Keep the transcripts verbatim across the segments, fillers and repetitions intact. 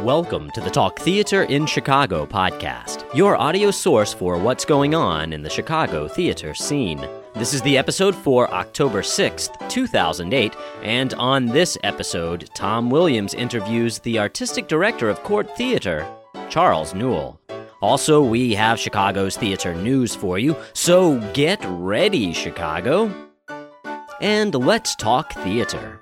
Welcome to the Talk Theater in Chicago podcast, your audio source for what's going on in the Chicago theater scene. This is the episode for October sixth, two thousand eight, and on this episode, Tom Williams interviews the artistic director of Court Theater, Charles Newell. Also, we have Chicago's theater news for you, so get ready, Chicago, and let's talk theater.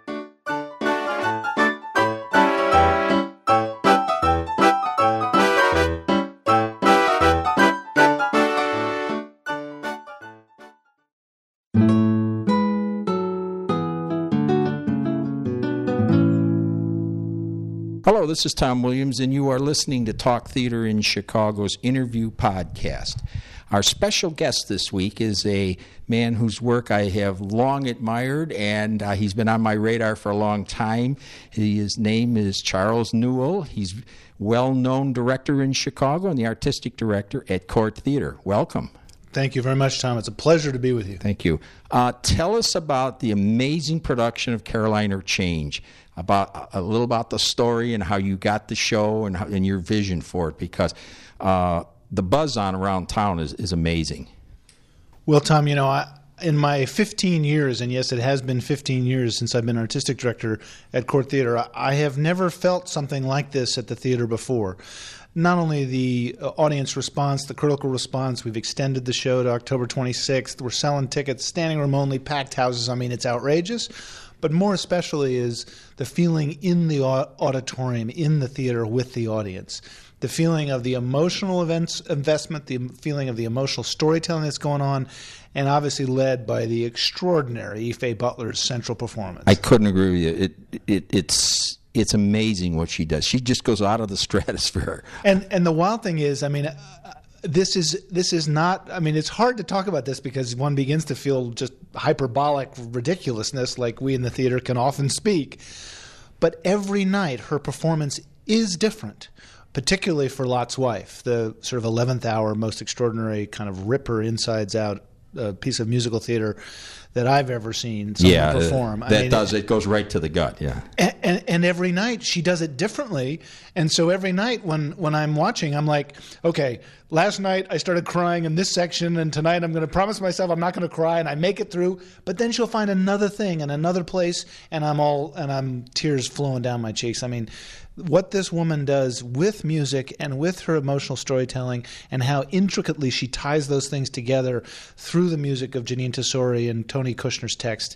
Hello, this is Tom Williams, and you are listening to Talk Theater in Chicago's interview podcast. Our special guest this week is a man whose work I have long admired, and uh, he's been on my radar for a long time. His name is Charles Newell. He's a well-known director in Chicago and the artistic director at Court Theater. Welcome. Thank you very much, Tom. It's a pleasure to be with you. Thank you. Uh, tell us about the amazing production of Caroline, or Change, about a little about the story and how you got the show and, how, and your vision for it, because uh, the buzz on around town is, is amazing. Well, Tom, you know, I, in my fifteen years, and yes, it has been fifteen years since I've been artistic director at Court Theater, I, I have never felt something like this at the theater before. Not only the audience response, the critical response, we've extended the show to October twenty-sixth. We're selling tickets, standing room only, packed houses. I mean, it's outrageous. But more especially is the feeling in the auditorium, in the theater with the audience. The feeling of the emotional events, investment, the feeling of the emotional storytelling that's going on, and obviously led by the extraordinary Ife Butler's central performance. I couldn't agree with you. It, it, it's... It's amazing what she does. She just goes out of the stratosphere. And and the wild thing is, I mean, uh, this is this is not. I mean, it's hard to talk about this because one begins to feel just hyperbolic ridiculousness, like we in the theater can often speak. But every night, her performance is different. Particularly for Lot's Wife, the sort of eleventh hour, most extraordinary kind of ripper, insides out uh, piece of musical theater that I've ever seen someone yeah, perform. Uh, that I mean, does. It goes right to the gut, yeah. And, and, and every night she does it differently. And so every night when, when I'm watching, I'm like, okay, last night I started crying in this section, and tonight I'm going to promise myself I'm not going to cry, and I make it through. But then she'll find another thing in another place, and I'm all and I'm tears flowing down my cheeks. I mean, what this woman does with music and with her emotional storytelling, and how intricately she ties those things together through the music of Jeanine Tesori and Tony Kushner's text,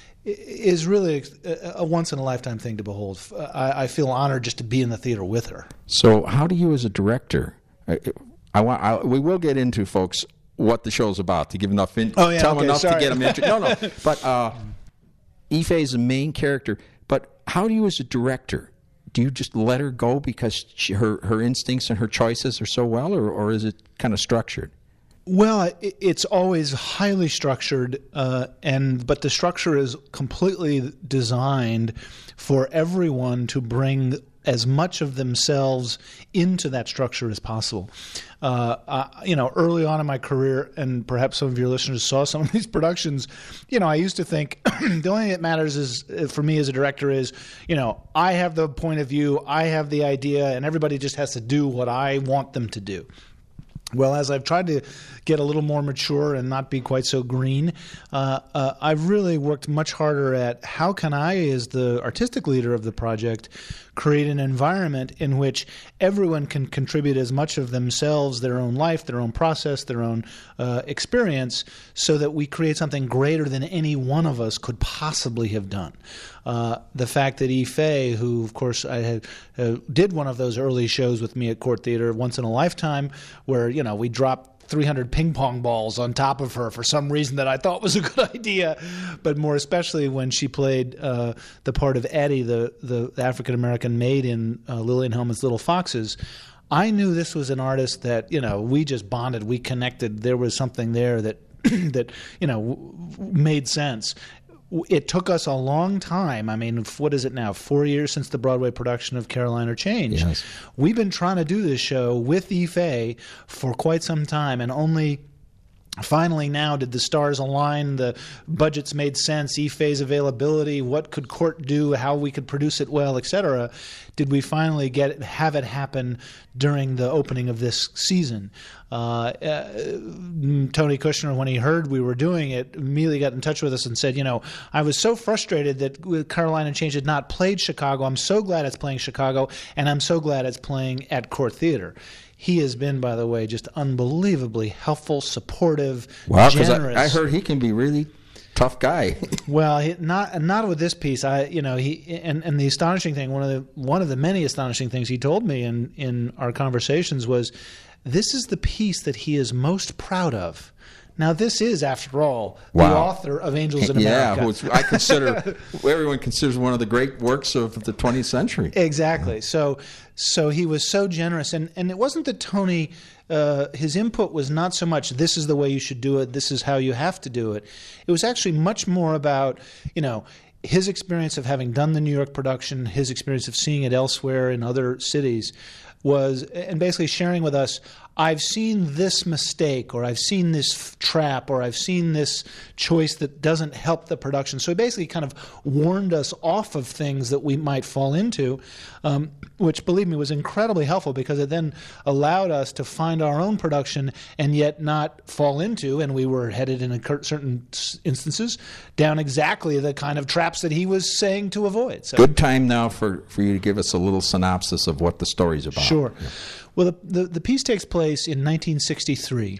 is really a, a once-in-a-lifetime thing to behold. I, I feel honored just to be in the theater with her. So how do you as a director, I, I want, I, we will get into, folks, what the show's about, to give enough, in, oh, yeah, tell okay, them enough sorry. to get them interested. No, no, but uh, Ife is the main character, but how do you as a director, do you just let her go because she, her, her instincts and her choices are so well, or, or is it kind of structured? Well, it, it's always highly structured, uh, and but the structure is completely designed for everyone to bring as much of themselves into that structure as possible. Uh, uh, you know, early on in my career, and perhaps some of your listeners saw some of these productions, you know, I used to think the only thing that matters is, for me as a director is, you know, I have the point of view, I have the idea, and everybody just has to do what I want them to do. Well, as I've tried to get a little more mature and not be quite so green, uh, uh, I've really worked much harder at how can I, as the artistic leader of the project, create an environment in which everyone can contribute as much of themselves, their own life, their own process, their own uh, experience, so that we create something greater than any one of us could possibly have done. Uh, the fact that Ife, who, of course, I had, uh, did one of those early shows with me at Court Theater, Once in a Lifetime, where, you know, we dropped three hundred ping pong balls on top of her for some reason that I thought was a good idea, but more especially when she played uh, the part of Eddie, the, the African-American maid in uh, Lillian Hellman's Little Foxes. I knew this was an artist that, you know, we just bonded, we connected. There was something there that, that you know, w- made sense. It took us a long time. I mean, what is it now? Four years since the Broadway production of Caroline, or Change. Yes. We've been trying to do this show with Ife for quite some time, and only finally now did the stars align, the budgets made sense, E-phase availability, what could Court do, how we could produce it well, et cetera. Did we finally get it, have it happen during the opening of this season? Uh, uh, Tony Kushner, when he heard we were doing it, immediately got in touch with us and said, you know, I was so frustrated that Caroline and Change had not played Chicago. I'm so glad it's playing Chicago, and I'm so glad it's playing at Court Theater. He has been, by the way, just unbelievably helpful, supportive, wow, generous. I, I heard he can be really tough guy. Well, he, not not with this piece. I, you know, he and, and the astonishing thing, one of the one of the many astonishing things he told me in in our conversations was, this is the piece that he is most proud of. Now, this is, after all, wow. the author of Angels in America. Yeah, which I consider, everyone considers one of the great works of the twentieth century. Exactly. Yeah. So so he was so generous. And, and it wasn't that Tony, uh, his input was not so much, this is the way you should do it, this is how you have to do it. It was actually much more about, you know, his experience of having done the New York production, his experience of seeing it elsewhere in other cities, was, and basically sharing with us, I've seen this mistake, or I've seen this f- trap, or I've seen this choice that doesn't help the production. So he basically kind of warned us off of things that we might fall into, um, which, believe me, was incredibly helpful, because it then allowed us to find our own production and yet not fall into, and we were headed in a cur- certain instances, down exactly the kind of traps that he was saying to avoid. So, good time now for, for you to give us a little synopsis of what the story's about. Sure. Yeah. Well, the, the the piece takes place in nineteen sixty-three,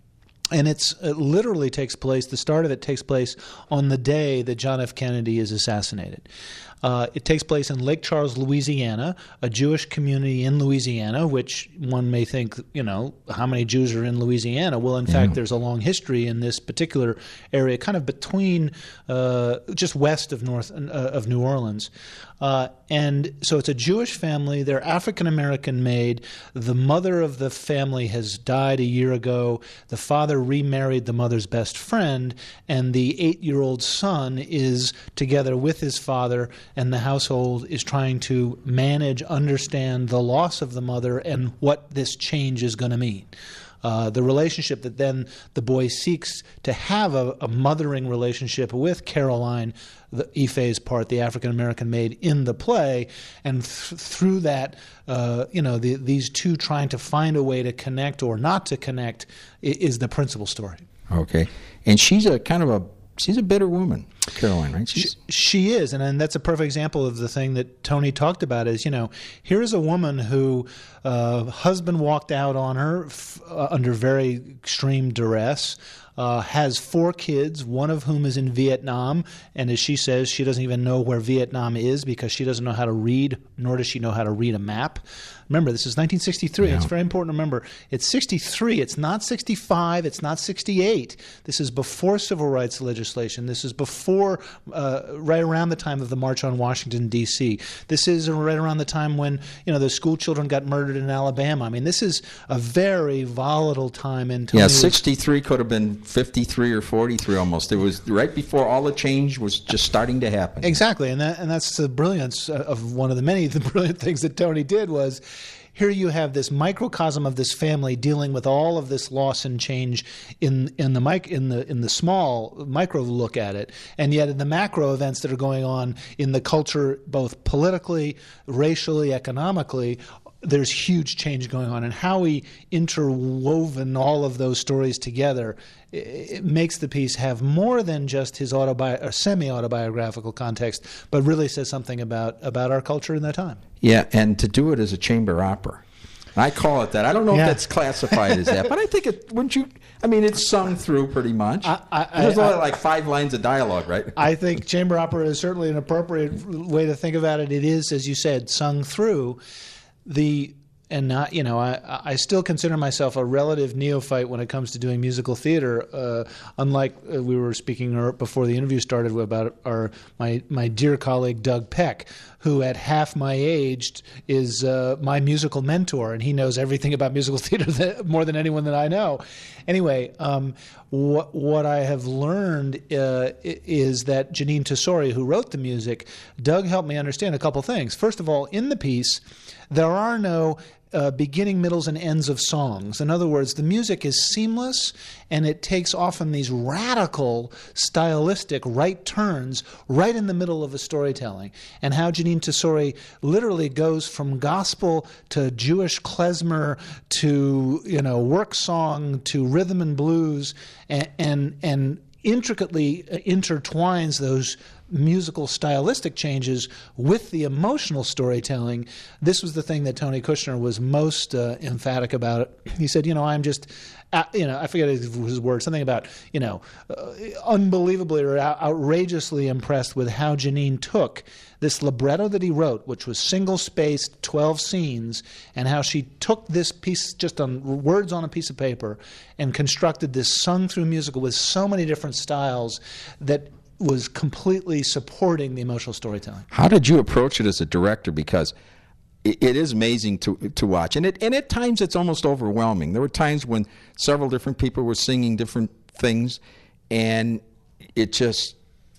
and it's it literally takes place, the start of it takes place on the day that John F. Kennedy is assassinated. Uh, it takes place in Lake Charles, Louisiana, a Jewish community in Louisiana, which one may think, you know, how many Jews are in Louisiana? Well, in yeah. fact, there's a long history in this particular area, kind of between, uh, just west of North uh, of New Orleans. Uh, and so it's a Jewish family. They're African-American made. The mother of the family has died a year ago. The father remarried the mother's best friend, and the eight-year-old son is together with his father, and the household is trying to manage, understand the loss of the mother and what this change is going to mean. Uh, the relationship that then the boy seeks to have a, a mothering relationship with Caroline, the E-phase part, the African-American maid in the play, and th- through that, uh, you know, the, these two trying to find a way to connect or not to connect is the principal story. Okay. And she's a kind of a, she's a bitter woman, Caroline, right? She's... She, she is, and, and that's a perfect example of the thing that Tony talked about is, you know, here is a woman who uh, husband walked out on her f- uh, under very extreme duress, uh, has four kids, one of whom is in Vietnam, and as she says, she doesn't even know where Vietnam is because she doesn't know how to read, nor does she know how to read a map. Remember, this is nineteen sixty-three. Yeah. It's very important to remember. It's sixty-three. It's not sixty-five. It's not sixty-eight. This is before civil rights legislation. This is before, uh, right around the time of the March on Washington, D C This is right around the time when, you know, the school children got murdered in Alabama. I mean, this is a very volatile time. In yeah, sixty-three could have been fifty-three or forty-three almost. It was right before all the change was just starting to happen. Exactly, and that, and that's the brilliance of one of the many the brilliant things that Tony did was, here you have this microcosm of this family dealing with all of this loss and change in in the mic in the in the small micro look at it, and yet in the macro events that are going on in the culture, both politically, racially, economically, there's huge change going on, and how we interwoven all of those stories together, it makes the piece have more than just his autobi- or semi-autobiographical context, but really says something about, about our culture in that time. Yeah, and to do it as a chamber opera. I call it that. I don't know yeah. if that's classified as that, but I think it, wouldn't you, I mean, it's sung through pretty much. I, I, There's only like five lines of dialogue, right? I think chamber opera is certainly an appropriate way to think about it. It is, as you said, sung through. The and not you know I I still consider myself a relative neophyte when it comes to doing musical theater. Uh, unlike uh, we were speaking before the interview started about our my my dear colleague Doug Peck, who at half my age is uh, my musical mentor, and he knows everything about musical theater that, more than anyone that I know. Anyway, um, what what I have learned uh, is that Janine Tesori, who wrote the music, Doug helped me understand a couple things. First of all, in the piece, there are no uh, beginning, middles, and ends of songs. In other words, the music is seamless, and it takes often these radical stylistic right turns right in the middle of a storytelling. And how Jeanine Tesori literally goes from gospel to Jewish klezmer to, you know, work song to rhythm and blues, and and, and intricately intertwines those musical stylistic changes with the emotional storytelling. This was the thing that Tony Kushner was most uh, emphatic about. He said, you know, I'm just, uh, you know, I forget his word, something about, you know, uh, unbelievably or out- outrageously impressed with how Jeanine took this libretto that he wrote, which was single-spaced, twelve scenes, and how she took this piece just on words on a piece of paper and constructed this sung-through musical with so many different styles that was completely supporting the emotional storytelling. How did you approach it as a director? Because it, it is amazing to to watch, and it and at times it's almost overwhelming. There were times when several different people were singing different things, and it just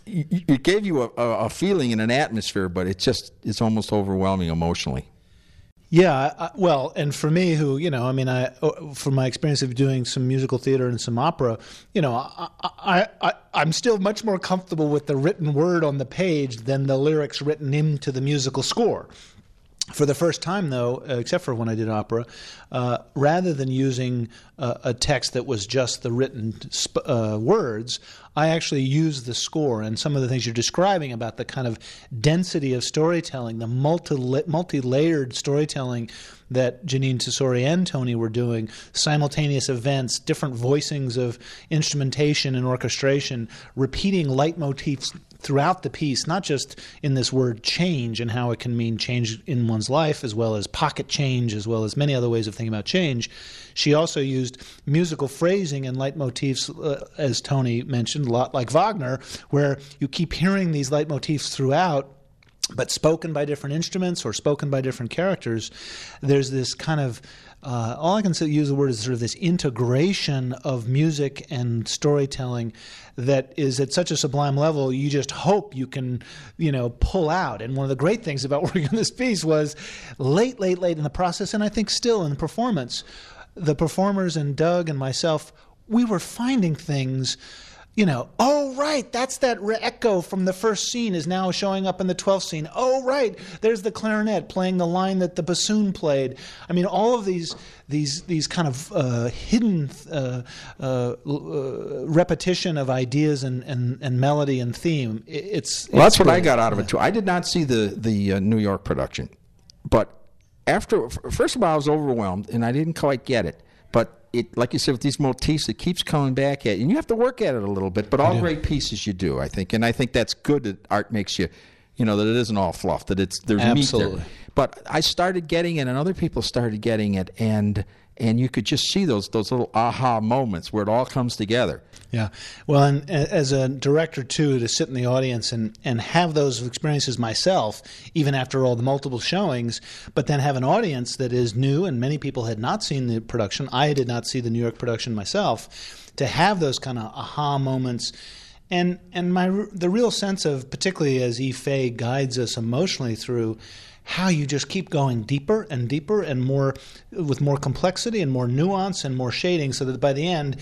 it gave you a, a feeling and an atmosphere, but it just it's almost overwhelming emotionally. Yeah, I, well, and for me, who, you know, I mean, I, from my experience of doing some musical theater and some opera, you know, I, I, I, I'm still much more comfortable with the written word on the page than the lyrics written into the musical score. For the first time, though, uh, except for when I did opera, uh, rather than using uh, a text that was just the written sp- uh, words, I actually used the score and some of the things you're describing about the kind of density of storytelling, the multi multi-layered storytelling that Jeanine Tesori and Tony were doing, simultaneous events, different voicings of instrumentation and orchestration, repeating leitmotifs throughout the piece, not just in this word change and how it can mean change in one's life, as well as pocket change, as well as many other ways of thinking about change. She also used musical phrasing and leitmotifs, uh, as Tony mentioned, a lot like Wagner, where you keep hearing these leitmotifs throughout, but spoken by different instruments or spoken by different characters. There's this kind of, uh, all I can say, use the word is sort of this integration of music and storytelling that is at such a sublime level, you just hope you can, you know, pull out. And one of the great things about working on this piece was late, late, late in the process, and I think still in the performance, the performers and Doug and myself, we were finding things, you know, oh, right, that's that re- echo from the first scene is now showing up in the twelfth scene. Oh, right, there's the clarinet playing the line that the bassoon played. I mean, all of these these these kind of uh, hidden uh, uh, uh, repetition of ideas and, and, and melody and theme. It's, well, it's that's what great. I got out of it, too. I did not see the, the uh, New York production, but after, first of all, I was overwhelmed, and I didn't quite get it. But it, like you said, with these motifs, it keeps coming back at you. And you have to work at it a little bit, but all great pieces you do, I think. And I think that's good that art makes you, you know, that it isn't all fluff, that it's there's Absolutely. meat there. But I started getting it, and other people started getting it, and and you could just see those those little aha moments where it all comes together. Yeah. Well, and as a director, too, to sit in the audience and, and have those experiences myself, even after all the multiple showings, but then have an audience that is new, and many people had not seen the production. I did not see the New York production myself. To have those kind of aha moments, and and my the real sense of, particularly as Eve Fay guides us emotionally through, how you just keep going deeper and deeper and more, with more complexity and more nuance and more shading, so that by the end,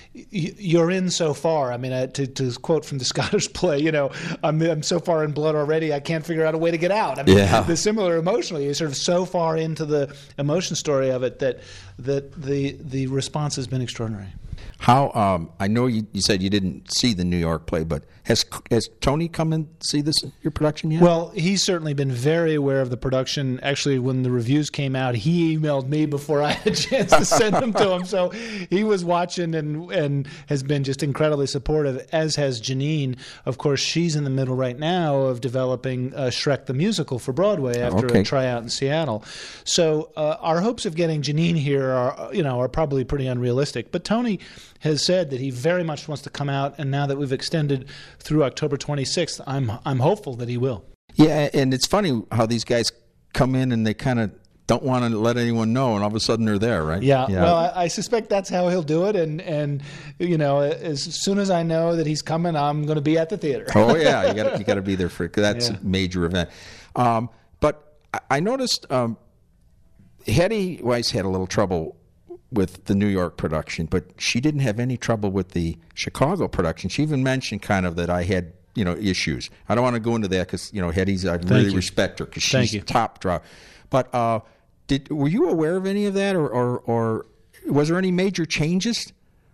you're in so far. I mean, uh, to, to quote from the Scottish play, you know, I'm, I'm so far in blood already, I can't figure out a way to get out. I mean, yeah. The similar emotionally, you're sort of so far into the emotion story of it that that the the response has been extraordinary. How um, I know you, you said you didn't see the New York play, but has has Tony come and see this your production yet? Well, he's certainly been very aware of the production. Actually, when the reviews came out, he emailed me before I had a chance to send them to him. So he was watching and and has been just incredibly supportive, as has Jeanine. Of course, she's in the middle right now of developing uh, Shrek the Musical for Broadway after okay. a tryout in Seattle. So uh, our hopes of getting Jeanine here are, you know, are probably pretty unrealistic. But Tony has said that he very much wants to come out, and now that we've extended through October twenty-sixth, I'm I'm hopeful that he will. Yeah, and it's funny how these guys come in and they kind of don't want to let anyone know, and all of a sudden they're there, right? Yeah, yeah. Well, I, I suspect that's how he'll do it, and, and you know, as soon as I know that he's coming, I'm going to be at the theater. Oh, yeah, you got you got to be there for it, because that's yeah. a major event. Um, but I, I noticed... Um, Hetty Weiss had a little trouble with the New York production, but she didn't have any trouble with the Chicago production. She even mentioned kind of that I had, you know, issues. I don't want to go into that because, you know, Hetty's, I really you. respect her because Thank she's you. top draw. But uh, did were you aware of any of that, or, or, or was there any major changes?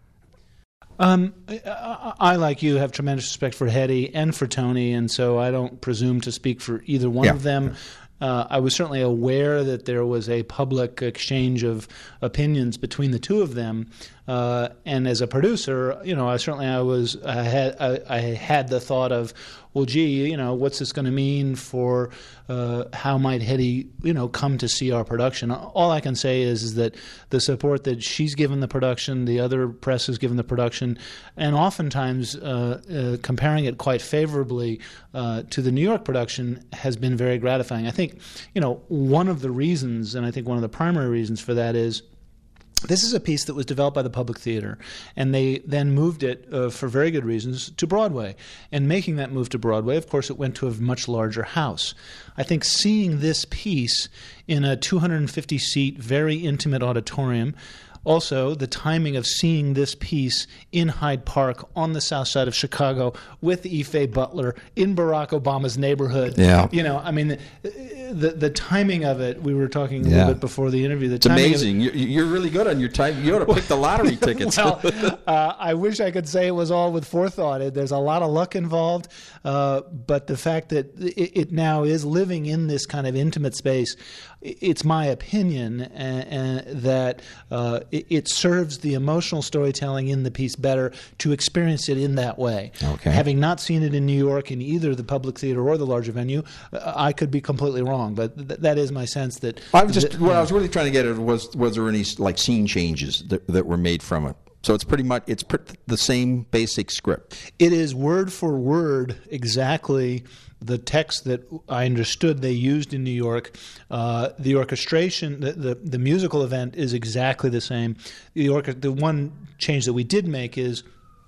Um, I, I, like you, have tremendous respect for Hetty and for Tony, and so I don't presume to speak for either one Yeah. of them. Uh, I was certainly aware that there was a public exchange of opinions between the two of them, uh, and as a producer, you know, I certainly I was I had I, I had the thought of, well, gee, you know, what's this going to mean for uh, how might Hetty, you know, come to see our production? All I can say is, is that the support that she's given the production, the other press has given the production, and oftentimes uh, uh, comparing it quite favorably uh, to the New York production has been very gratifying. I think, you know, one of the reasons, and I think one of the primary reasons for that is, this is a piece that was developed by the Public Theater, and they then moved it, uh, for very good reasons, to Broadway. And making that move to Broadway, of course, it went to a much larger house. I think seeing this piece in a two hundred fifty seat, very intimate auditorium, also the timing of seeing this piece in Hyde Park on the south side of Chicago with Ife Butler in Barack Obama's neighborhood. Yeah. You know, I mean, the the timing of it, we were talking a Yeah. little bit before the interview. The It's timing amazing. You're, you're really good on your time. You ought to pick the lottery tickets. Well, uh, I wish I could say it was all with forethought. There's a lot of luck involved, uh, but the fact that it, it now is living in this kind of intimate space, it's my opinion uh, uh, that uh, it, it serves the emotional storytelling in the piece better to experience it in that way. Okay. Having not seen it in New York in either the Public Theater or the larger venue, uh, I could be completely wrong, but th- that is my sense that... I was just that- what I was really trying to get at was was there any like scene changes that, that were made from it? So it's pretty much it's pr- the same basic script. It is word for word exactly the text that I understood they used in New York. Uh, the orchestration, the, the the musical event is exactly the same. The orca- the one change that we did make is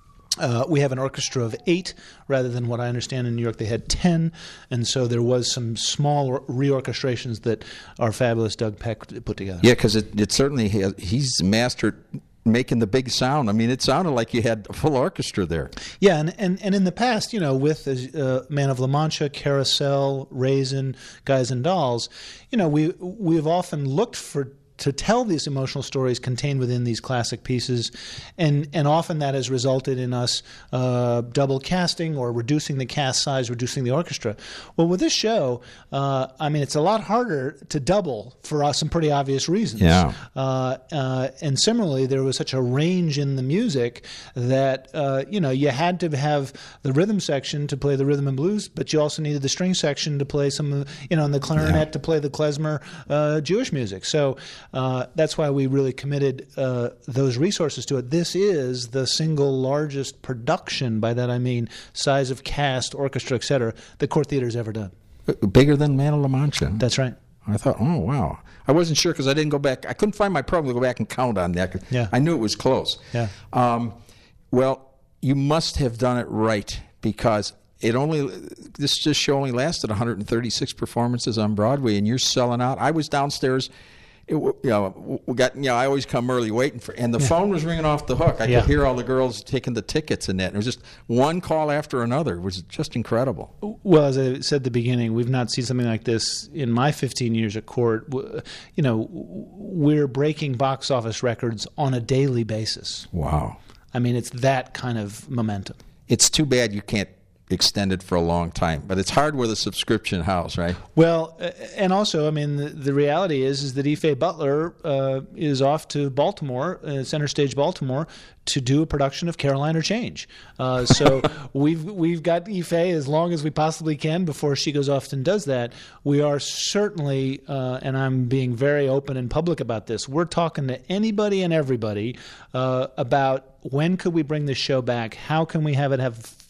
Uh, we have an orchestra of eight rather than what I understand in New York they had ten, and so there was some small reorchestrations that our fabulous Doug Peck put together. Yeah, because it, it certainly has, he's mastered making the big sound. I mean, it sounded like you had a full orchestra there. Yeah, and, and, and in the past, you know, with uh, Man of La Mancha, Carousel, Raisin, Guys and Dolls, you know, we we've often looked for to tell these emotional stories contained within these classic pieces, and and often that has resulted in us uh, double casting or reducing the cast size, reducing the orchestra. Well, with this show, uh, I mean, it's a lot harder to double for us, some pretty obvious reasons. Yeah. Uh, uh, and similarly, there was such a range in the music that uh, you know you had to have the rhythm section to play the rhythm and blues, but you also needed the string section to play some, of, you know, and the clarinet Yeah. to play the klezmer uh, Jewish music. So. Uh, that's why we really committed uh, those resources to it. This is the single largest production, by that I mean size of cast, orchestra, et cetera, the Court Theater's ever done. Bigger than Man of La Mancha. That's right. I thought, oh, wow. I wasn't sure because I didn't go back. I couldn't find my program to go back and count on that. 'Cause Yeah. I knew it was close. Yeah. Um, well, you must have done it right because it only this this show only lasted one hundred thirty-six performances on Broadway, and you're selling out. I was downstairs. It, you know, we got. You know, I always come early, waiting for, and the yeah. phone was ringing off the hook. I yeah. could hear all the girls taking the tickets and that. And it was just one call after another. It was just incredible. Well, as I said at the beginning, we've not seen something like this in my fifteen years at Court. You know, we're breaking box office records on a daily basis. Wow. I mean, it's that kind of momentum. It's too bad you can't extend it for a long time, but it's hard with a subscription house, right? Well, and also, I mean, the, the reality is is that Ife Butler uh, is off to Baltimore, uh, Center Stage Baltimore, to do a production of Caroline or Change. Uh, so we've we've got Ife as long as we possibly can before she goes off and does that. We are certainly, uh, and I'm being very open and public about this, we're talking to anybody and everybody uh, about when could we bring this show back? How can we have it have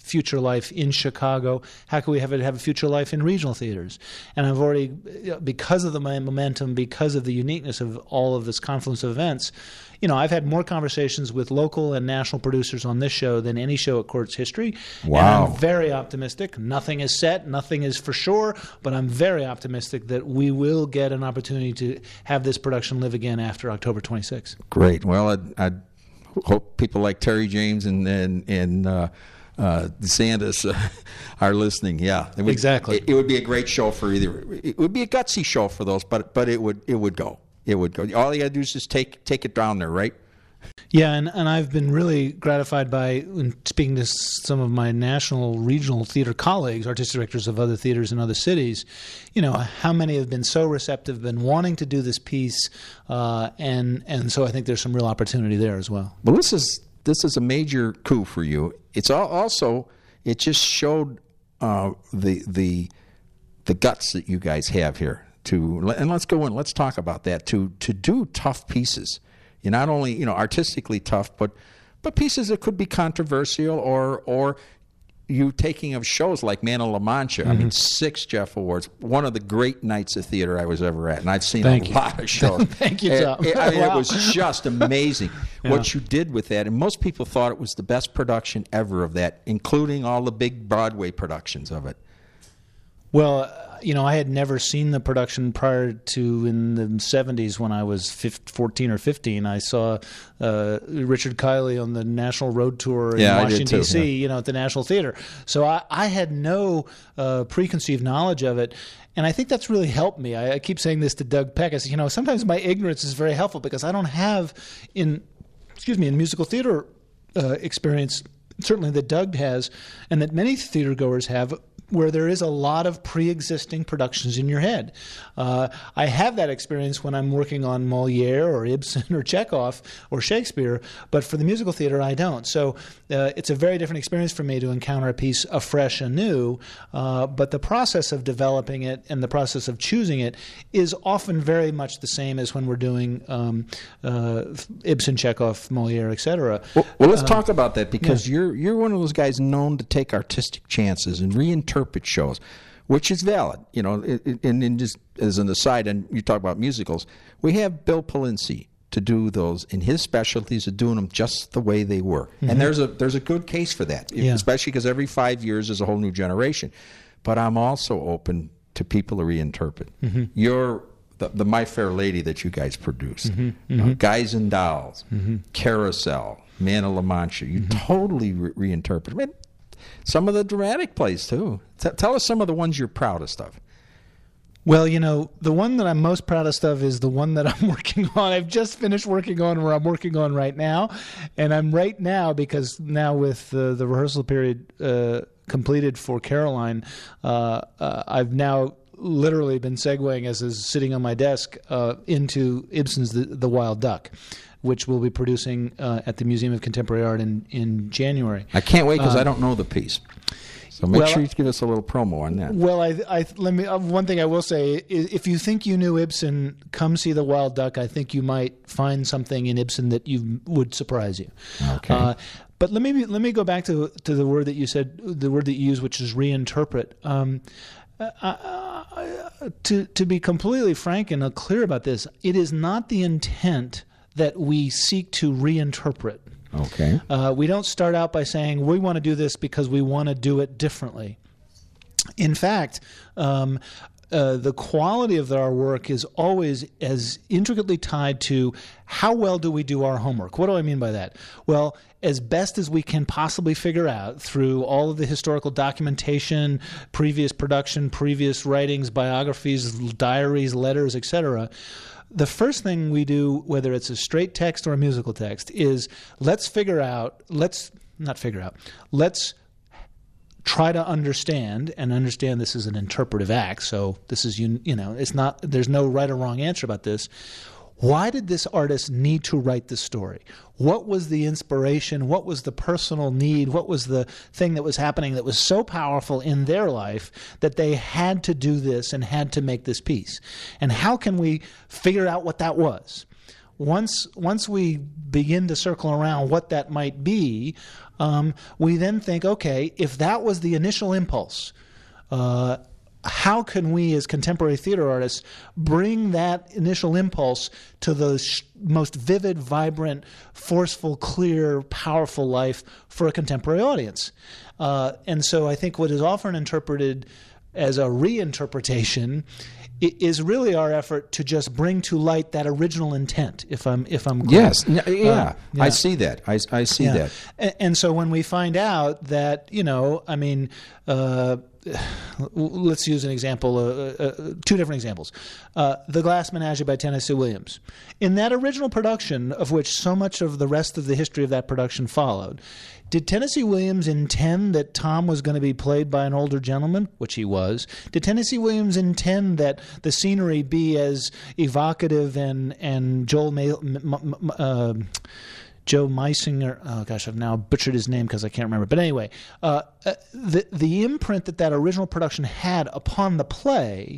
future life in Chicago? How can we have it have a future life in regional theaters? And I've already, because of the momentum, because of the uniqueness of all of this confluence of events, you know, I've had more conversations with local and national producers on this show than any show at Court's history. Wow. And I'm very optimistic. Nothing is set, nothing is for sure, but I'm very optimistic that we will get an opportunity to have this production live again after October twenty-sixth. Great. Well, I, I hope people like Terry James and and, and uh, uh, DeSantis uh, are listening. Yeah, it would, exactly. It, it would be a great show for either. It would be a gutsy show for those, but but it would it would go. It would go. All you got to do is just take take it down there, right? Yeah, and, and I've been really gratified by when speaking to some of my national, regional theater colleagues, artistic directors of other theaters in other cities, you know, how many have been so receptive, been wanting to do this piece, uh, and and so I think there's some real opportunity there as well. Well, this is this is a major coup for you. It's also it just showed uh, the the the guts that you guys have here to, and let's go in, let's talk about that, to to do tough pieces. You're not only, you know, artistically tough, but but pieces that could be controversial, or or you taking of shows like Man of La Mancha. Mm-hmm. I mean, six Jeff Awards, one of the great nights of theater I was ever at, and I've seen Thank a you. lot of shows. Thank you, Tom. And, I mean, Wow. It was just amazing Yeah. what you did with that, and most people thought it was the best production ever of that, including all the big Broadway productions of it. Well, you know, I had never seen the production prior to in the seventies when I was fourteen or fifteen. I saw uh, Richard Kiley on the National Road Tour in Yeah, I did Washington, too, D C, yeah. you know, at the National Theater. So I, I had no uh, preconceived knowledge of it. And I think that's really helped me. I, I keep saying this to Doug Peck. I say, you know, sometimes my ignorance is very helpful because I don't have in, excuse me, in musical theater uh, experience, certainly that Doug has and that many theater goers have, where there is a lot of pre-existing productions in your head. Uh, I have that experience when I'm working on Molière or Ibsen or Chekhov or Shakespeare, but for the musical theater, I don't. So uh, it's a very different experience for me to encounter a piece afresh and new, uh, but the process of developing it and the process of choosing it is often very much the same as when we're doing um, uh, Ibsen, Chekhov, Molière, et cetera. Well, well let's uh, talk about that, because yeah. you're you're one of those guys known to take artistic chances and reinterpret shows, which is valid. You know, and, and just as an aside, and you talk about musicals, we have Bill Polinsky to do those, and his specialties of doing them just the way they were. Mm-hmm. And there's a there's a good case for that, yeah. especially because every five years is a whole new generation. But I'm also open to people to reinterpret. Mm-hmm. You're the, the My Fair Lady that you guys produced, mm-hmm. Mm-hmm. Uh, Guys and Dolls, mm-hmm. Carousel, Man of La Mancha. You mm-hmm. totally re- reinterpret. I mean, some of the dramatic plays, too. T- tell us some of the ones you're proudest of. Well, you know, the one that I'm most proudest of is the one that I'm working on. I've just finished working on where I'm working on right now. And I'm right now, because now with uh, the rehearsal period uh, completed for Caroline, uh, uh, I've now literally been segueing, as is sitting on my desk, uh, into Ibsen's The, the Wild Duck, which we'll be producing uh, at the Museum of Contemporary Art in, in January. I can't wait, because um, I don't know the piece. So make well, sure you give us a little promo on that. Well, I, I let me. Uh, one thing I will say is, if you think you knew Ibsen, come see The Wild Duck. I think you might find something in Ibsen that you would surprise you. Okay. Uh, but let me let me go back to to the word that you said, the word that you used, which is reinterpret. Um, uh, uh, to to be completely frank and clear about this, it is not the intent that we seek to reinterpret. Okay. Uh, we don't start out by saying we want to do this because we want to do it differently. In fact, um, uh, the quality of our work is always as intricately tied to how well do we do our homework. What do I mean by that? Well, as best as we can possibly figure out through all of the historical documentation, previous production, previous writings, biographies, diaries, letters, et cetera, the first thing we do, whether it's a straight text or a musical text, is let's figure out, let's not figure out, let's try to understand, and understand this is an interpretive act, so this is, you, you know, it's not, there's no right or wrong answer about this. Why did this artist need to write this story? What was the inspiration? What was the personal need? What was the thing that was happening that was so powerful in their life that they had to do this and had to make this piece? And how can we figure out what that was? once once we begin to circle around what that might be, um, we then think, okay, if that was the initial impulse, uh, how can we as contemporary theater artists bring that initial impulse to the sh- most vivid, vibrant, forceful, clear, powerful life for a contemporary audience? Uh, and so I think what is often interpreted as a reinterpretation is really our effort to just bring to light that original intent. If I'm, if I'm clear. Yes, yeah, yeah. Uh, yeah. I see that. I, I see yeah. that. And, and so when we find out that, you know, I mean, uh, let's use an example, uh, uh, two different examples. Uh, The Glass Menagerie by Tennessee Williams. In that original production, of which so much of the rest of the history of that production followed, did Tennessee Williams intend that Tom was going to be played by an older gentleman, which he was? Did Tennessee Williams intend that the scenery be as evocative and, and Joel May, uh, Joe Meisinger, oh gosh, I've now butchered his name because I can't remember. But anyway, uh, the the imprint that that original production had upon the play,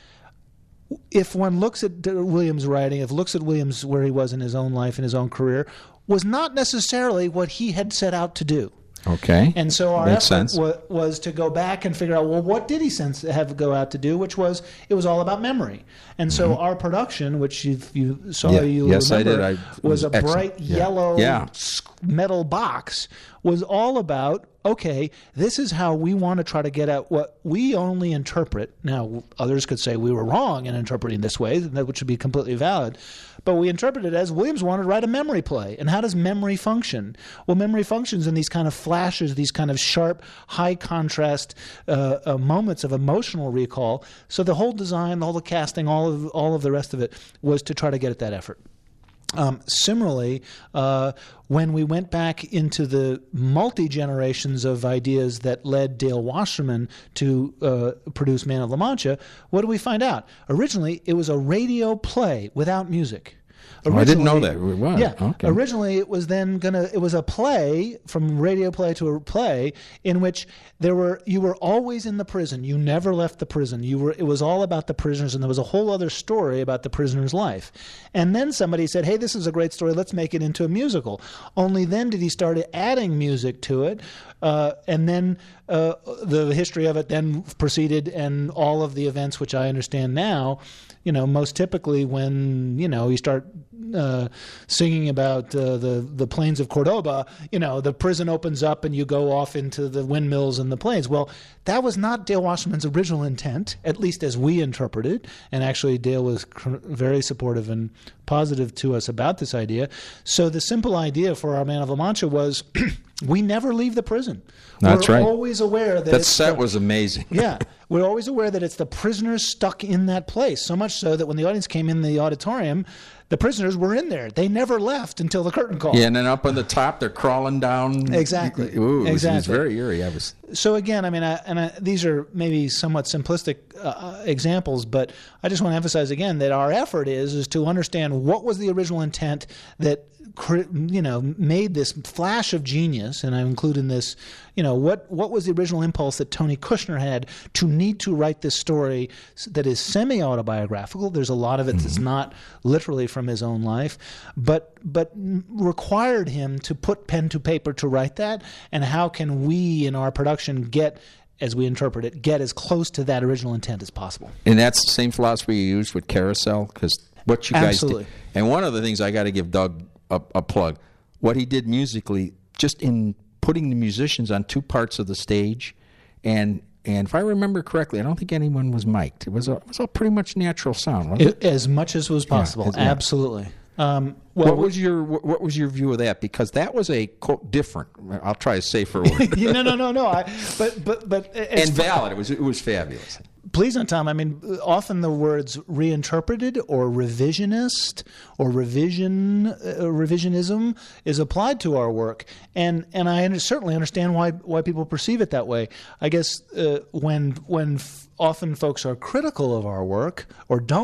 if one looks at Williams' writing, if looks at Williams where he was in his own life and his own career, was not necessarily what he had set out to do. Okay. And so our Makes effort sense. wa- was to go back and figure out, well, what did he sense have go out to do? Which was, it was all about memory. And so Mm-hmm. our production, which you, you saw, Yeah. you Yes, I remember, did. I- it was was a excellent. bright Yeah. yellow Yeah. s- metal box, was all about, okay, this is how we want to try to get at what we only interpret. Now, others could say we were wrong in interpreting this way, which would be completely valid. But we interpret it as Williams wanted to write a memory play. And how does memory function? Well, memory functions in these kind of flashes, these kind of sharp, high contrast uh, uh, moments of emotional recall. So the whole design, all the casting, all of all of the rest of it was to try to get at that effort. Um, similarly, uh, when we went back into the multi-generations of ideas that led Dale Wasserman to uh, produce Man of La Mancha, what did we find out? Originally, it was a radio play without music. Oh, I didn't know that. It was. Yeah. Okay. Originally, it was then gonna. It was a play from radio play to a play in which there were. You were always in the prison. You never left the prison. You were. It was all about the prisoners, and there was a whole other story about the prisoner's life. And then somebody said, "Hey, this is a great story. Let's make it into a musical." Only then did he start adding music to it, uh, and then uh, the history of it then proceeded, and all of the events, which I understand now. You know, most typically when, you know, you start uh, singing about uh, the, the plains of Cordoba, you know, the prison opens up and you go off into the windmills and the plains. Well, that was not Dale Wasserman's original intent, at least as we interpret it. And actually, Dale was cr- very supportive and positive to us about this idea. So the simple idea for our Man of La Mancha was we never leave the prison. That's We're right. always aware that That it's set the- was amazing. yeah. We're always aware that it's the prisoners stuck in that place, so much so that when the audience came in the auditorium, the prisoners were in there. They never left until the curtain call. Yeah, and then up on the top, they're crawling down. Exactly. Ooh, it was, exactly. it was very eerie. I was. So again, I mean, I, and I, these are maybe somewhat simplistic uh, examples, but I just want to emphasize again that our effort is is to understand what was the original intent that you know made this flash of genius, and I include in this, you know, what what was the original impulse that Tony Kushner had to need to write this story that is semi-autobiographical. There's a lot of it mm-hmm. that's not literally from his own life, but but required him to put pen to paper to write that, and how can we in our production get, as we interpret it, get as close to that original intent as possible. And that's the same philosophy you used with Carousel, because what you guys Absolutely. did. And one of the things I got to give Doug a, a plug, what he did musically, just in putting the musicians on two parts of the stage, and and if I remember correctly, I don't think anyone was mic'd. It was a, it was a pretty much natural sound, wasn't it? it as much as was possible. Yeah, yeah. Absolutely. Um, well, what was your what what was your view of that? Because that was a quote different. I'll try a safer word. no, no, no, no. I, but but but and valid. It was it was fabulous. Please don't, Tom. I mean, often the words reinterpreted or revisionist or revision uh, revisionism is applied to our work, and and I under, certainly understand why why people perceive it that way. I guess uh, when when f- often folks are critical of our work or don't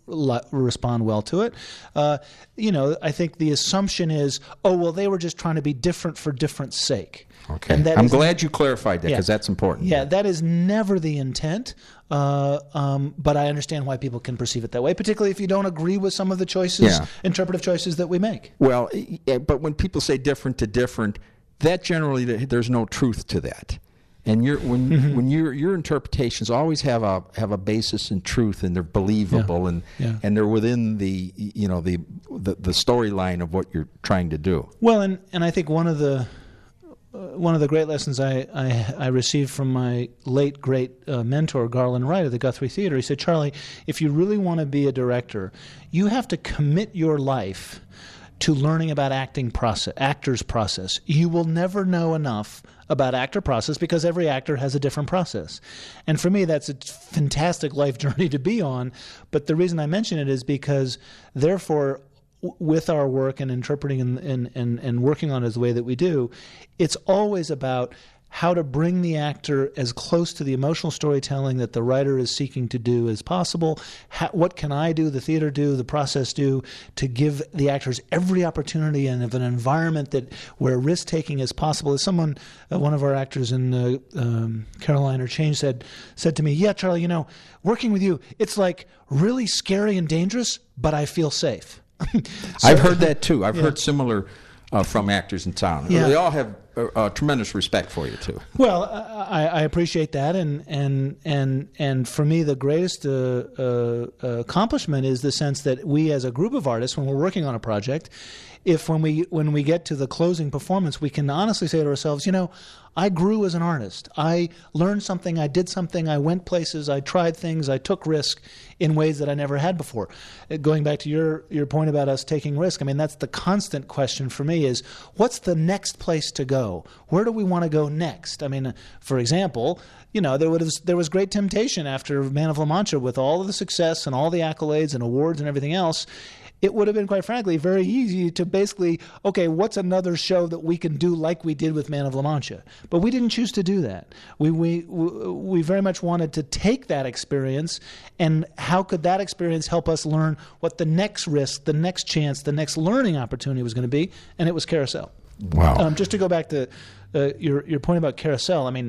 li- respond well to it. Uh, you know, I think the assumption is, oh, well, they were just trying to be different for different's sake. Okay. And that I'm is- glad you clarified that, Yeah. because that's important. Yeah, that is never the intent, uh, um, but I understand why people can perceive it that way, particularly if you don't agree with some of the choices, Yeah. interpretive choices that we make. Well, yeah, but when people say different to different, that generally, there's no truth to that. And your when Mm-hmm. when your your interpretations always have a have a basis in truth, and they're believable, Yeah. and Yeah. and they're within the you know the the, the storyline of what you're trying to do. Well, and, and I think one of the uh, one of the great lessons I, I, I received from my late great uh, mentor Garland Wright at the Guthrie Theater, he said, Charlie, if you really want to be a director, you have to commit your life to learning about acting process, actor's process. You will never know enough about actor process because every actor has a different process. And for me, that's a fantastic life journey to be on. But the reason I mention it is because, therefore, w- with our work and interpreting and, and, and, and working on it the way that we do, it's always about how to bring the actor as close to the emotional storytelling that the writer is seeking to do as possible. How, what can I do, the theater do, the process do, to give the actors every opportunity and of an environment that where risk-taking is possible. As someone, uh, one of our actors in uh, um, Caroline or Change said, said to me, yeah, Charlie, you know, working with you, it's like really scary and dangerous, but I feel safe. So- I've heard that too. I've Yeah. heard similar uh, from actors in town. Yeah. They all have uh, uh, tremendous respect for you too. Well, I, I appreciate that, and and and and for me, the greatest uh, uh, accomplishment is the sense that we, as a group of artists, when we're working on a project, if when we when we get to the closing performance, we can honestly say to ourselves, you know, I grew as an artist. I learned something. I did something. I went places. I tried things. I took risk in ways that I never had before. Uh, Going back to your your point about us taking risk, I mean, that's the constant question for me: is what's the next place to go? Where do we want to go next? I mean, uh, for example, you know, there was there was great temptation after Man of La Mancha with all of the success and all the accolades and awards and everything else. It would have been, quite frankly, very easy to basically, okay, what's another show that we can do like we did with Man of La Mancha? But we didn't choose to do that. We we we very much wanted to take that experience, and how could that experience help us learn what the next risk, the next chance, the next learning opportunity was going to be, and it was Carousel. Wow. Um, just to go back to uh, your your point about Carousel, I mean,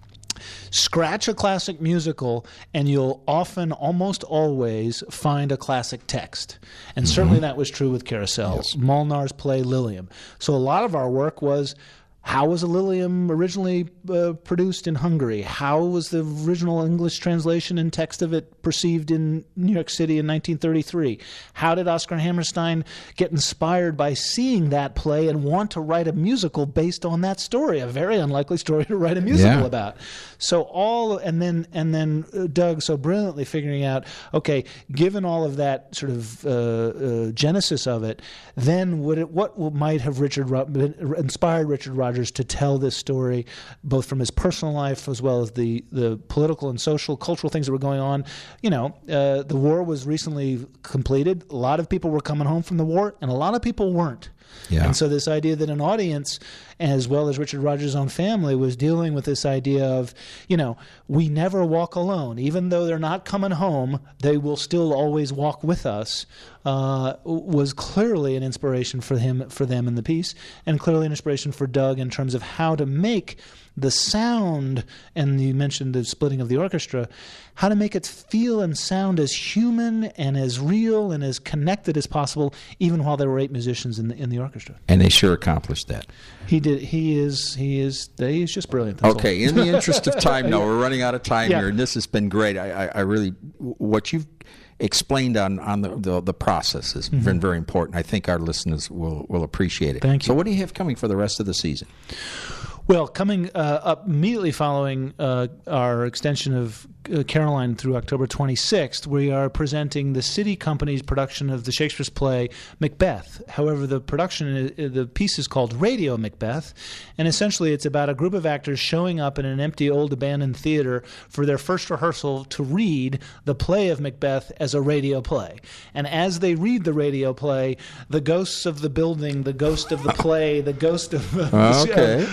scratch a classic musical and you'll often, almost always, find a classic text. And mm-hmm. certainly that was true with Carousel, yes. Molnar's play Lilium. So a lot of our work was, how was a Lilium originally uh, produced in Hungary? How was the original English translation and text of it perceived in New York City in nineteen thirty-three? How did Oscar Hammerstein get inspired by seeing that play and want to write a musical based on that story? A very unlikely story to write a musical yeah. about. So all, and then and then Doug so brilliantly figuring out, okay, given all of that sort of uh, uh, genesis of it, then would it, what might have Richard inspired Richard Rodgers to tell this story, both from his personal life as well as the, the political and social, cultural things that were going on. You know, uh, the war was recently completed. A lot of people were coming home from the war, and a lot of people weren't. Yeah. And so this idea that an audience, as well as Richard Rodgers' own family, was dealing with this idea of, you know, we never walk alone. Even though they're not coming home, they will still always walk with us, uh, was clearly an inspiration for him, for them in the piece, and clearly an inspiration for Doug in terms of how to make the sound, and you mentioned the splitting of the orchestra, how to make it feel and sound as human and as real and as connected as possible, even while there were eight musicians in the in the orchestra. And they sure accomplished that. He did. He is. He is. He is just brilliant. That's okay. all. In the interest of time, now we're running out of time Yeah. here, and this has been great. I, I, I really, what you've explained on on the the, the process has mm-hmm. been very important. I think our listeners will will appreciate it. Thank you. So, what do you have coming for the rest of the season? Well, coming uh, up immediately following uh, our extension of uh, Caroline through October twenty-sixth, we are presenting the City Company's production of the Shakespeare's play Macbeth. However, the production, uh, the piece is called Radio Macbeth, and essentially it's about a group of actors showing up in an empty, old, abandoned theater for their first rehearsal to read the play of Macbeth as a radio play. And as they read the radio play, the ghosts of the building, the ghost of the play, the ghost of okay. uh, all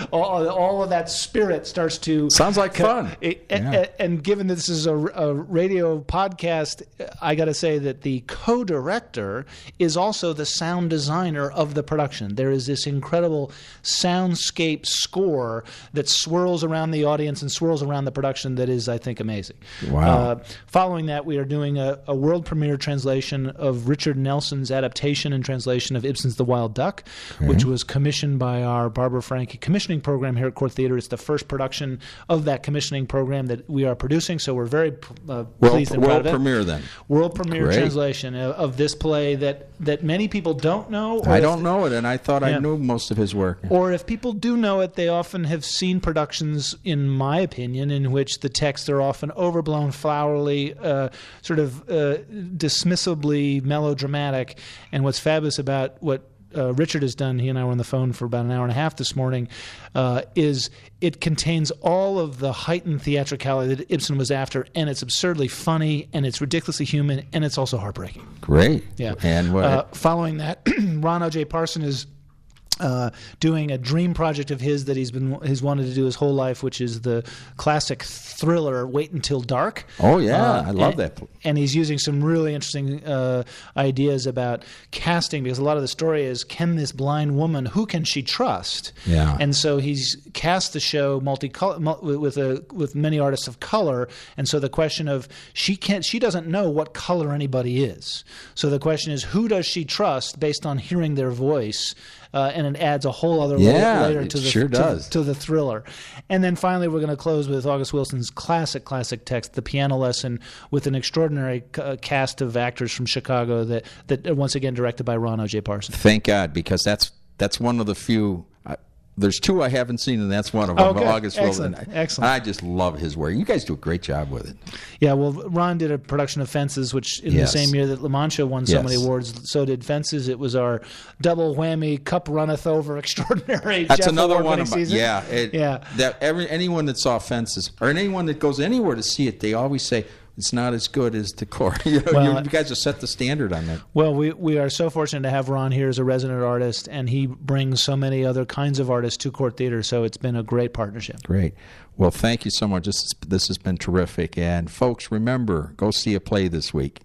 know, all of that spirit starts to sounds like fun. It, yeah. and, and given that this is a, a radio podcast, I got to say that the co-director is also the sound designer of the production. There is this incredible soundscape score that swirls around the audience and swirls around the production that is, I think, amazing. Wow. Uh, following that, we are doing a, a world premiere translation of Richard Nelson's adaptation and translation of Ibsen's The Wild Duck, okay. which was commissioned by our Barbara Franke commissioning program here at Court Theater. It's the first production of that commissioning program that we are producing, so we're very uh, world, pleased and world proud of it. World premiere, then. World premiere Great. translation of, of this play that, that many people don't know. I don't know it, and I thought yeah. I knew most of his work. Or if people do know it, they often have seen productions, in my opinion, in which the texts are often overblown, flowery, uh, sort of uh, dismissibly melodramatic. And what's fabulous about what uh, Richard has done, he and I were on the phone for about an hour and a half this morning, uh, is it contains all of the heightened theatricality that Ibsen was after, and it's absurdly funny, and it's ridiculously human, and it's also heartbreaking. Great. Yeah. And what? Uh, following that, Ron O J Parson is Uh, doing a dream project of his that he's been he's wanted to do his whole life, which is the classic thriller Wait Until Dark. Oh yeah, uh, I love and, that. And he's using some really interesting uh, ideas about casting, because a lot of the story is, can this blind woman, who can she trust? Yeah. And so he's cast the show multicolor with a with many artists of color, and so the question of she can't she doesn't know what color anybody is. So the question is, who does she trust based on hearing their voice? Uh, and it adds a whole other yeah, layer to the, sure to, does. to the thriller. And then finally, we're going to close with August Wilson's classic, classic text, The Piano Lesson, with an extraordinary uh, cast of actors from Chicago that, that are once again directed by Ron O J Parson. Thank God, because that's that's one of the few. I, there's two I haven't seen, and that's one of them. Okay. August Wilson. Excellent. Excellent. I just love his work. You guys do a great job with it. Yeah, well, Ron did a production of Fences, which in yes. the same year that La Mancha won so yes. many awards, so did Fences. It was our double whammy, cup runneth over, extraordinary. That's Jeff another Award one of season. yeah, it, yeah. That every anyone that saw Fences, or anyone that goes anywhere to see it, they always say it's not as good as the core. You know, well, you guys have set the standard on that. Well, we we are so fortunate to have Ron here as a resident artist, and he brings so many other kinds of artists to Court Theater, so it's been a great partnership. Great. Well, thank you so much. This, this has been terrific. And folks, remember, go see a play this week.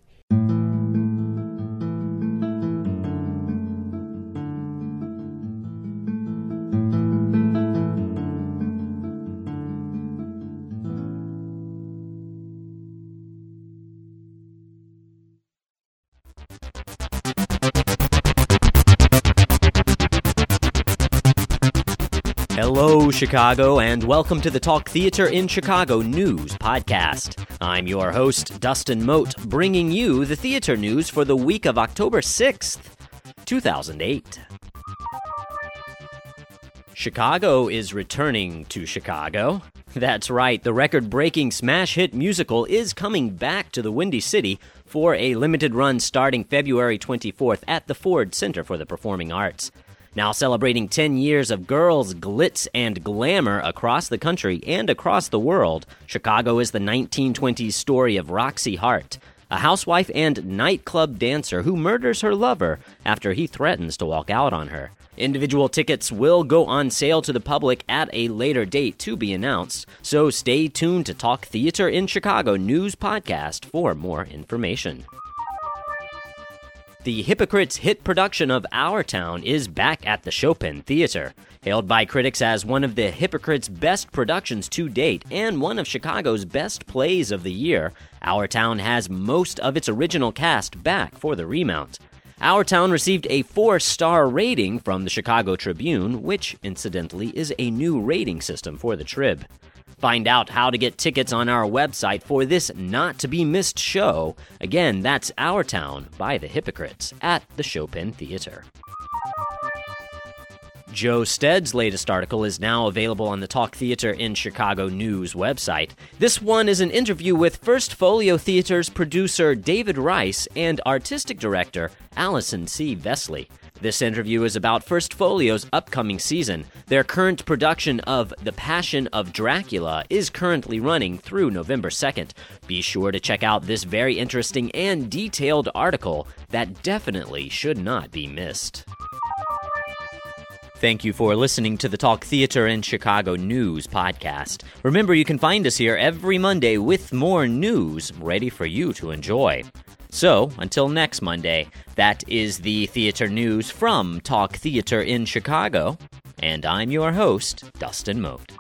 Hello, Chicago, and welcome to the Talk Theater in Chicago News podcast. I'm your host, Dustin Mote, bringing you the theater news for the week of October sixth, two thousand eight. Chicago is returning to Chicago. That's right, the record-breaking smash hit musical is coming back to the Windy City for a limited run starting February twenty-fourth at the Ford Center for the Performing Arts. Now celebrating ten years of girls' glitz and glamour across the country and across the world, Chicago is the nineteen twenties story of Roxy Hart, a housewife and nightclub dancer who murders her lover after he threatens to walk out on her. Individual tickets will go on sale to the public at a later date to be announced, so stay tuned to Talk Theater in Chicago News Podcast for more information. The Hypocrites hit production of Our Town is back at the Chopin Theater. Hailed by critics as one of the Hypocrites' best productions to date and one of Chicago's best plays of the year, Our Town has most of its original cast back for the remount. Our Town received a four-star rating from the Chicago Tribune, which, incidentally, is a new rating system for the Trib. Find out how to get tickets on our website for this not-to-be-missed show. Again, that's Our Town by the Hypocrites at the Chopin Theater. Joe Stead's latest article is now available on the Talk Theater in Chicago News website. This one is an interview with First Folio Theater's producer David Rice and artistic director Allison C. Vesley. This interview is about First Folio's upcoming season. Their current production of The Passion of Dracula is currently running through November second. Be sure to check out this very interesting and detailed article that definitely should not be missed. Thank you for listening to the Talk Theater in Chicago News podcast. Remember, you can find us here every Monday with more news ready for you to enjoy. So, until next Monday, that is the theater news from Talk Theater in Chicago, and I'm your host, Dustin Mote.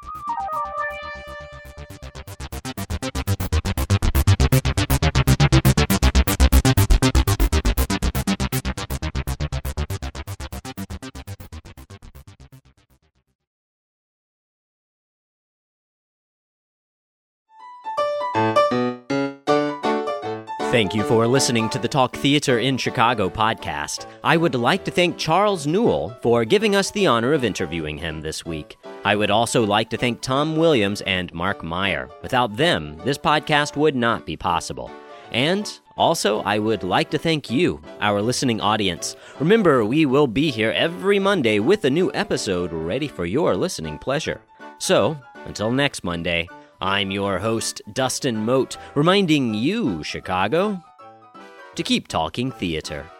Thank you for listening to the Talk Theater in Chicago podcast. I would like to thank Charles Newell for giving us the honor of interviewing him this week. I would also like to thank Tom Williams and Mark Meyer. Without them, this podcast would not be possible. And also, I would like to thank you, our listening audience. Remember, we will be here every Monday with a new episode ready for your listening pleasure. So, until next Monday, I'm your host, Dustin Mote, reminding you, Chicago, to keep talking theater.